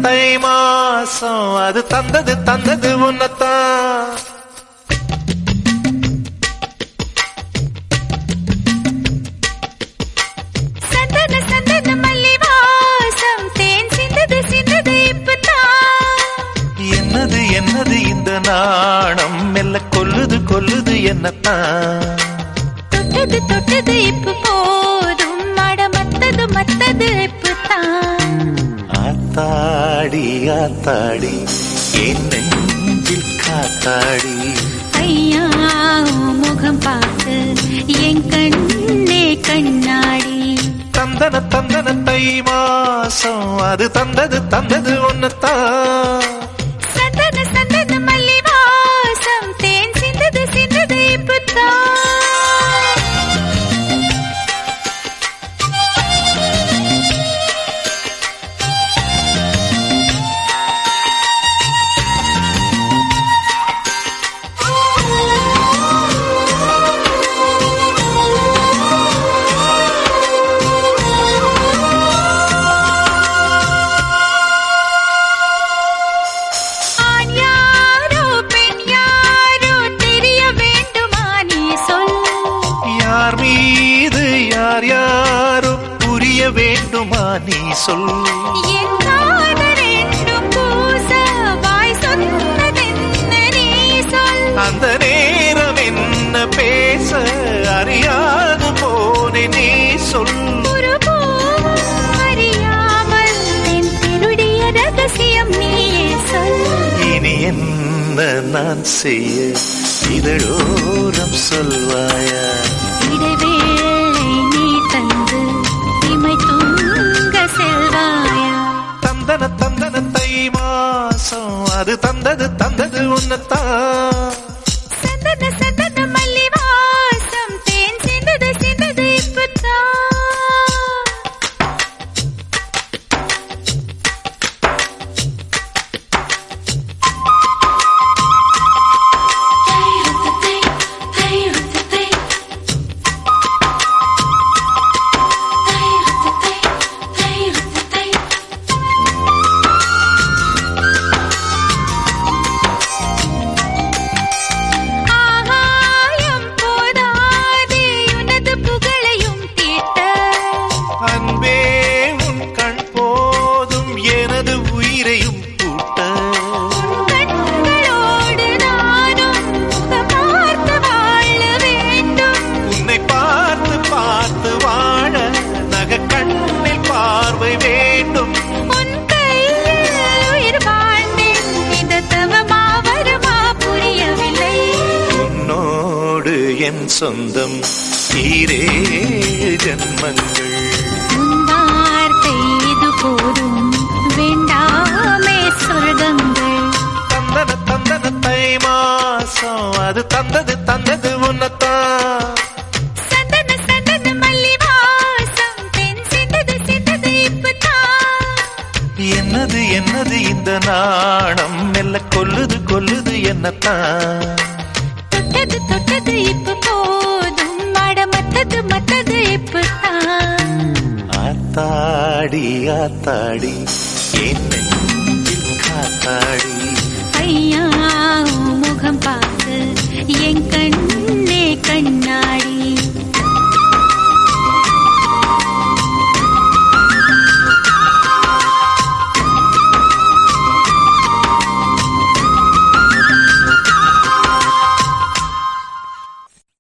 தை மாசம் அது தந்தது தந்தது உன்னத்தான். சந்தன சந்தன மல்லி வாசம் தேன் சிந்தது சிந்தது இப்பதான். என்னது என்னது இந்த நாணம் மெல்ல கொல்லுது கொல்லுது என்னத்தான். தொட்டது தொட்டது இப்ப போதும் மட மத்தது மத்தது இப்பதான். ஆத்தாடி ஆத்தாடி என் நெஞ்சில் காத்தாடி. ஐயா முகம் பார்த்து என் கண்ணே கண்ணாடி. தந்தன தந்தன தை மாசம் அது தந்தது தந்தது ஒன்னத்தான். சந்தன சந்தன மல்லி வாசம் தேன் சிந்தது சிந்தது இப்பதான். வேண்டுமா நீ சொல். என் காதல் ரெண்டும் பூச வாய் சொன்னதென்ன நீ சொல். அந்த நேரம் என்ன பேச அறியாது போனே நீ சொல். ஒரு பூவும் அறியாமல் என் திருடிய ரகசியம் நீயே சொல். இனி என்ன நான் செய்ய இதழோரம் சொல்வாயா. இடைவேளை நீ தந்து இமை தூங்க செல்வாயா. தந்தன தந்தன தை மாசம் அது தந்தது தந்தது உன்னத்தான். சந்தன சந்தன மல்லி வாசம் தேன் சிந்தது சிந்தது இப்பதான். என் சொந்தம் ஈரேழு ஜன்மங்கள். உன் வார்த்தை இது போதும் வேண்டாமே சொர்க்கங்கள். தந்தன தந்தன தை மாசம் அது தந்தது தந்தது உன்னத்தான். சந்தன சந்தன மல்லி வாசம் தென் சிந்தது சிந்தது இப்பதான். என்னது என்னது இந்த நாணம் மெல்ல கொல்லுது கொல்லுது என்னத்தான். தொட்டது தொட்டது இப்ப போதும் மட மத்தது மத்தது இப்பதான். ஆத்தாடி ஆத்தாடி என் நெஞ்சில் காத்தாடி. ஐயா முகம் பார்த்து என் கண்ணே கண்ணாடி.